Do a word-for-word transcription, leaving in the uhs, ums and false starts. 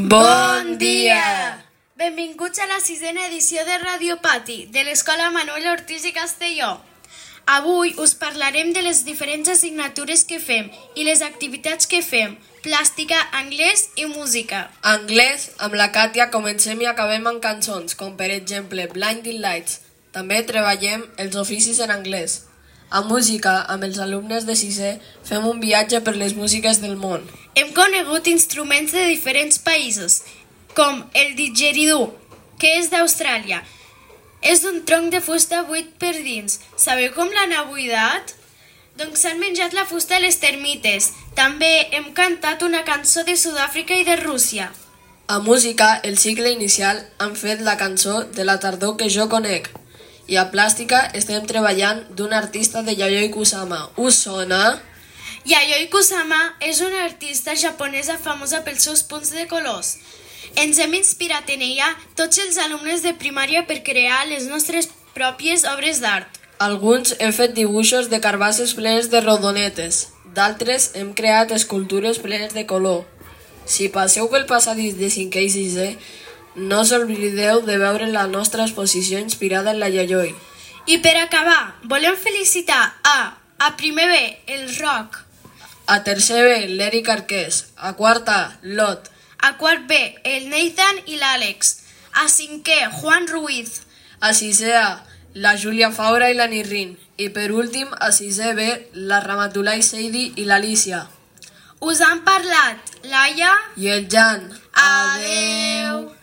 Bon dia! Benvinguts a la sisena edició de Radio Pati, de l'Escola Manuel Ortiz i Castelló. Avui us parlarem de les diferents assignatures que fem i les activitats que fem, plàstica, anglès i música. Anglès, amb la Càtia comencem i acabem amb cançons, com per exemple Blinding Lights. També treballem els oficis en anglès. A música, amb els alumnes de sisè, fem un viatge per les músiques del món. Hem conegut instruments de diferents països, com el didgeridoo, que és d'Austràlia. És un tronc de fusta buit per dins. Sabeu com l'han abuidat? Doncs s'han menjat la fusta a les termites. També hem cantat una cançó de Sud-àfrica i de Rússia. A música, el cicle inicial, han fet la cançó de la tardor que jo conec. I a plàstica estem treballant d'un artista de Yayoi Kusama. Us sona? Yayoi Kusama és una artista japonesa famosa pels seus punts de colors. Ens hem inspirat en ella tots els alumnes de primària per crear les nostres pròpies obres d'art. Alguns hem fet dibuixos de carbasses plenes de rodonetes. D'altres hem creat escultures plenes de color. Si passeu pel passadís de cinquè i sisè, no us oblideu de veure la nostra exposició inspirada en la Yayoi. I per acabar, volem felicitar a, a primer B, el Roc, A tercer B, l'Eric Arqués. A quarta, l'Ot. a quart B, el Nathan i l'Àlex, a cinquè, Juan Ruiz, A sisè A, la Júlia Faura i la Nirrin. I per últim, a sisè B, la Ramatulai Seidi i l'Alicia. us han parlat Laia. I el Jan. Adeu!